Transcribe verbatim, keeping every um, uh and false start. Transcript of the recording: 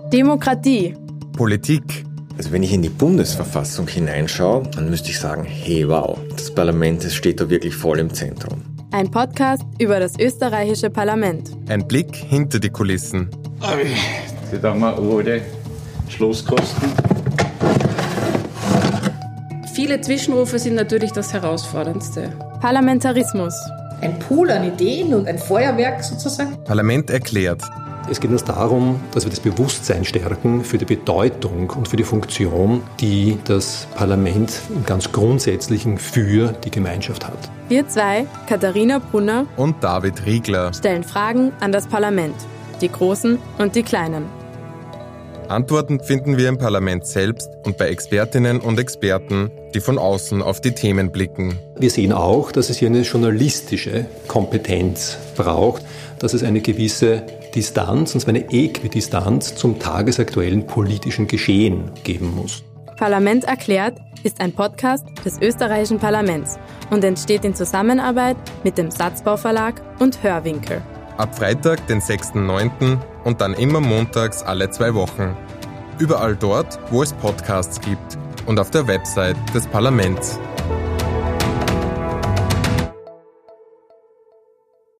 Demokratie. Politik. Also wenn ich in die Bundesverfassung hineinschaue, dann müsste ich sagen, hey wow, das Parlament das steht da wirklich voll im Zentrum. Ein Podcast über das österreichische Parlament. Ein Blick hinter die Kulissen. Jetzt haben wir alte Schlusskosten. Viele Zwischenrufe sind natürlich das Herausforderndste. Parlamentarismus. Ein Pool an Ideen und ein Feuerwerk sozusagen. Parlament erklärt. Es geht uns darum, dass wir das Bewusstsein stärken für die Bedeutung und für die Funktion, die das Parlament im ganz Grundsätzlichen für die Gemeinschaft hat. Wir zwei, Katharina Brunner und David Riegler, stellen Fragen an das Parlament, die großen und die kleinen. Antworten finden wir im Parlament selbst und bei Expertinnen und Experten, die von außen auf die Themen blicken. Wir sehen auch, dass es hier eine journalistische Kompetenz braucht, dass es eine gewisse Distanz, und zwar eine Äquidistanz zum tagesaktuellen politischen Geschehen geben muss. Parlament erklärt ist ein Podcast des österreichischen Parlaments und entsteht in Zusammenarbeit mit dem Satzbau Verlag und Hörwinkel. Ab Freitag, den sechsten neunten und dann immer montags alle zwei Wochen. Überall dort, wo es Podcasts gibt und auf der Website des Parlaments.